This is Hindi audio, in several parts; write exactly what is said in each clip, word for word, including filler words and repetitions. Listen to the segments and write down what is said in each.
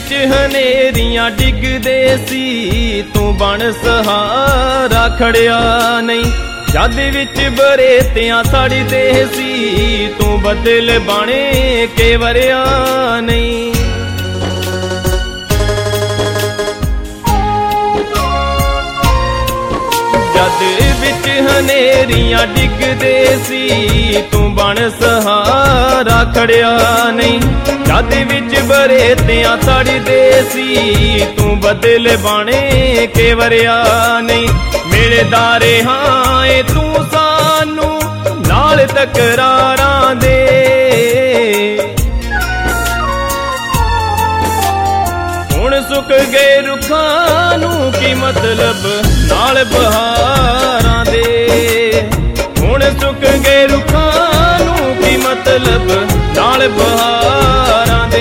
विच हनेरियां डिगदे सी तू बन सहारा खड़िया नहीं। जद विच बरेतियां सड़दे सी तू बदल बने के वरिया नहीं। जद विच हनेरियां डिगदे सी तू बन सहारा खड़िया नहीं। जद विच बरेतियां सड़दे सी तू बदल बने के वरिया नहीं। मेरे दारे हाए तू सानू नाल तकरारां दे। हुण सुक गए रुखां नू की मतलब नाल बहारां दे। हुण सुक गए रुखां नू की मतलब नाल बहारां दे।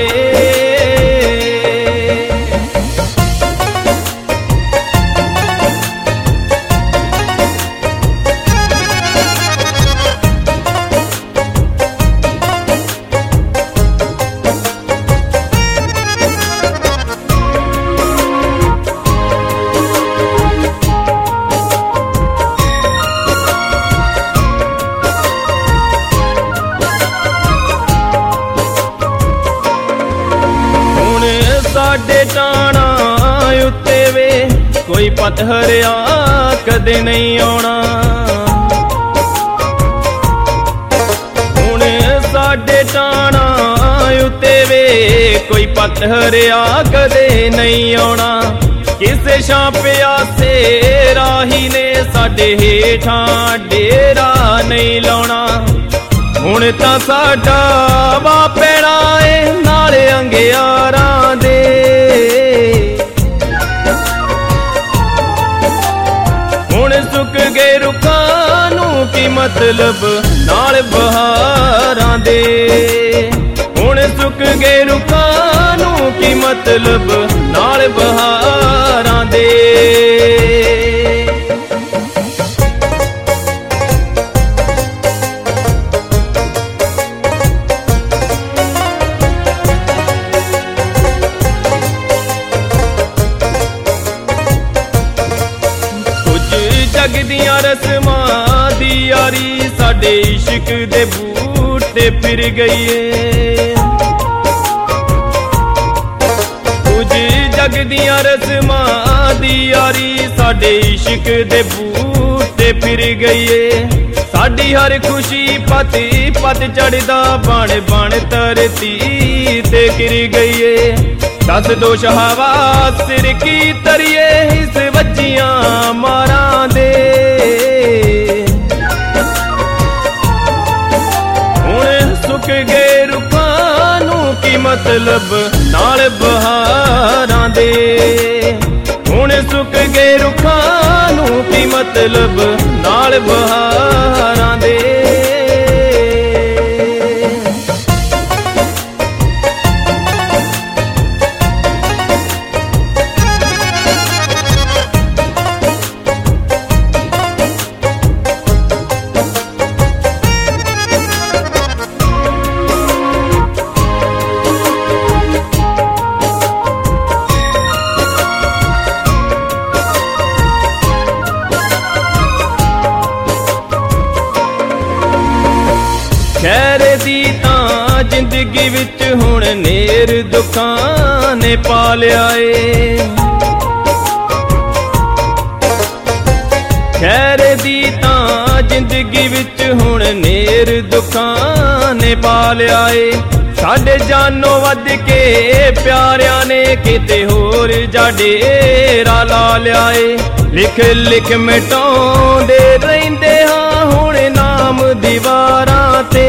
साडे टाणा उत्ते वे कोई पत्थरिया कदे नहीं आना। हुण साडे टाणा उत्ते वे कोई पत्थरिया कदे नहीं आना। किसे छापिया से राही ने साडे हेठां डेरा नहीं लाउणा। हुण तां साडा वा पैणा ए नाल अंगियारां दे। हुण सुक गए रुखां नू की मतलब नाल बहारां दे। हुण सुक गए रुखां नू की मतलब नाल बहारां दे। जग दियां रस्मां दी यारी साडे इश्क दे बूटे फिर गई है। कुछ जग दियां रस्मां दी यारी साडे इश्क दे बूटे फिर गई है। साडी हर खुशी पत पत चढ़दा बन बन धरती ते गिर गई है। दस दोष हवा सिर की तरिए इस बच्चियां मारां दे। हुण सुक गए रुखां नू की मतलब नाल बहारां दे। हुण सुक गए रुखां नू की मतलब नाल बहारां दे। खैर दी तां जिंदगी विच हुण नेर दुखां ने पा लिया ए। खैर दी तां जिंदगी विच हुण नेर दुखां ने पा लिया ए। साडे जानों वध के प्यारियां ने किते होर जा डेरा ला लिया ए। लिख लिख मिटाउंदे रहिंदे हां हुण नाम दीवारां ते।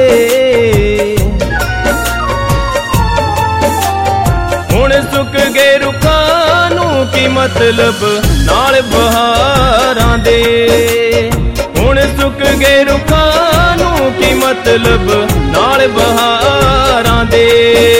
हुण सुक गए रुखां नू की मतलब नाल बहारां दे। हुण सुक गए रुखां नू की मतलब नाल बहारां दे।